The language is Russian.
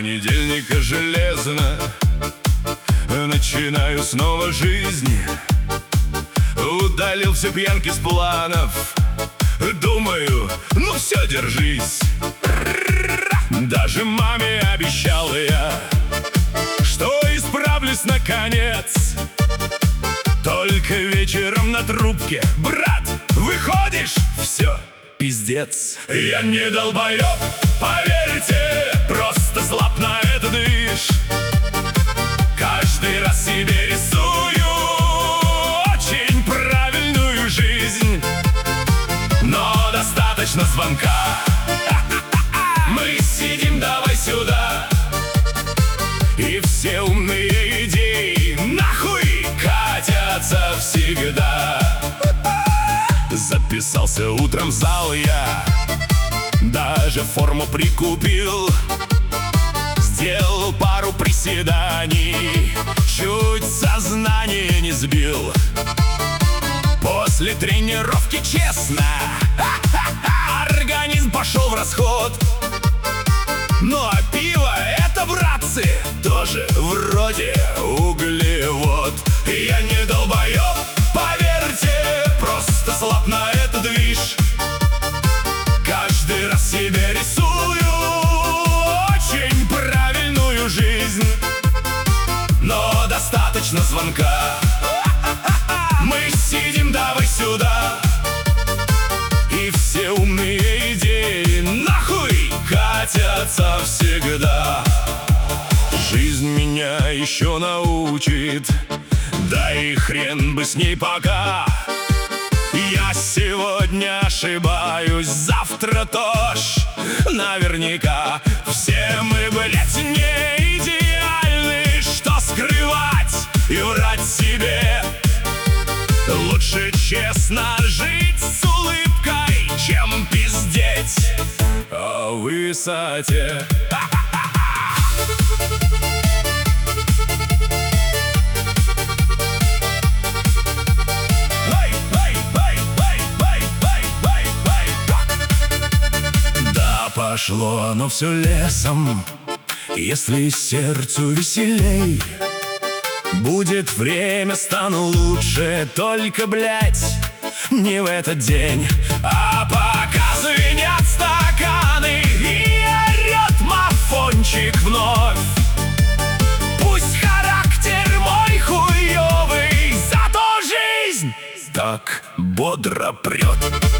понедельника железно начинаю снова жизнь. Удалил все пьянки с планов. Думаю, ну все, держись. Даже маме обещал я, что исправлюсь наконец. Только вечером на трубке: брат, выходишь? Все, пиздец. Я не долбоеб, поверьте, просто слаб на этот движ. Каждый раз себе рисую очень правильную жизнь, но достаточно звонка. Мы сидим, давай сюда, и все умные идеи нахуй катятся всегда. Записался утром в зал я, даже форму прикупил. Сделал пару приседаний, чуть сознание не сбил. После тренировки, честно, организм пошел в расход. Ну а пиво — это, братцы, тоже вроде углевод. Я не долбоеб, поверьте, просто слаб на этот движ. Каждый раз себе рисую очень правильную жизнь, но достаточно звонка. Мы сидим, давай сюда, и все умные идеи нахуй катятся всегда. Жизнь меня еще научит, да и хрен бы с ней пока. Я сегодня ошибаюсь, завтра тоже наверняка. Все мы, блять, не идеальны, что скрывать и врать себе. Лучше честно жить с улыбкой, чем пиздеть о высоте. Да пошло оно все лесом, если сердцу веселей. Будет время, стану лучше, только, блять, не в этот день. А пока звенят стаканы и орет мафончик вновь, пусть характер мой хуёвый, зато жизнь так бодро прет.